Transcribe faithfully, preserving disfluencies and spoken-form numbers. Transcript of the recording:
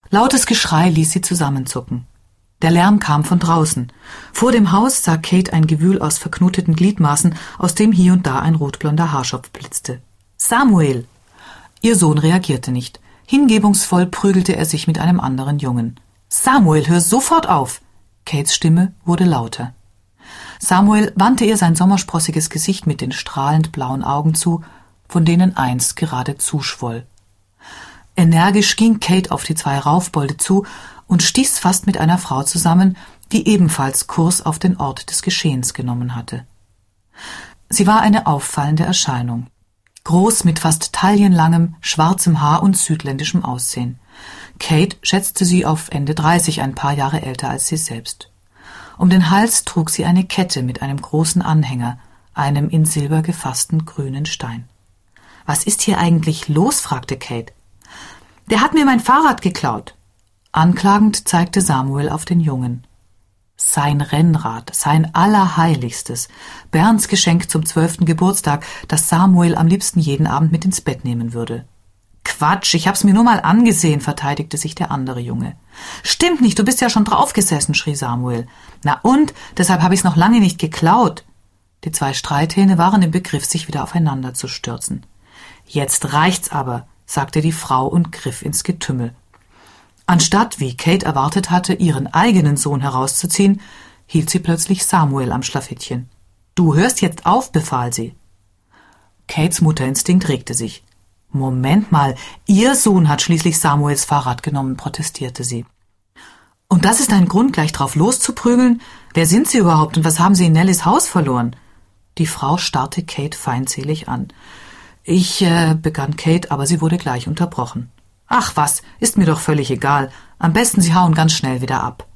Lautes Geschrei ließ sie zusammenzucken. Der Lärm kam von draußen. Vor dem Haus sah Kate ein Gewühl aus verknoteten Gliedmaßen, aus dem hier und da ein rotblonder Haarschopf blitzte. »Samuel!« Ihr Sohn reagierte nicht. Hingebungsvoll prügelte er sich mit einem anderen Jungen. »Samuel, hör sofort auf!« Kates Stimme wurde lauter. Samuel wandte ihr sein sommersprossiges Gesicht mit den strahlend blauen Augen zu, von denen eins gerade zuschwoll. Energisch ging Kate auf die zwei Raufbolde zu und stieß fast mit einer Frau zusammen, die ebenfalls Kurs auf den Ort des Geschehens genommen hatte. Sie war eine auffallende Erscheinung. Groß mit fast taillenlangem, schwarzem Haar und südländischem Aussehen. Kate schätzte sie auf Ende dreißig, ein paar Jahre älter als sie selbst. Um den Hals trug sie eine Kette mit einem großen Anhänger, einem in Silber gefassten grünen Stein. »Was ist hier eigentlich los?« fragte Kate. »Der hat mir mein Fahrrad geklaut.« Anklagend zeigte Samuel auf den Jungen. Sein Rennrad, sein Allerheiligstes, Bernds Geschenk zum zwölften Geburtstag, das Samuel am liebsten jeden Abend mit ins Bett nehmen würde. »Quatsch, ich hab's mir nur mal angesehen«, verteidigte sich der andere Junge. »Stimmt nicht, du bist ja schon draufgesessen«, schrie Samuel. »Na und? Deshalb habe ich's noch lange nicht geklaut.« Die zwei Streithähne waren im Begriff, sich wieder aufeinander zu stürzen. »Jetzt reicht's aber«, sagte die Frau und griff ins Getümmel. Anstatt, wie Kate erwartet hatte, ihren eigenen Sohn herauszuziehen, hielt sie plötzlich Samuel am Schlafittchen. »Du hörst jetzt auf«, befahl sie. Kates Mutterinstinkt regte sich. »Moment mal, Ihr Sohn hat schließlich Samuels Fahrrad genommen«, protestierte sie. »Und das ist ein Grund, gleich drauf loszuprügeln? Wer sind Sie überhaupt und was haben Sie in Nellys Haus verloren?« Die Frau starrte Kate feindselig an. »Ich, äh, begann Kate, aber sie wurde gleich unterbrochen. »Ach was, ist mir doch völlig egal. Am besten Sie hauen ganz schnell wieder ab.«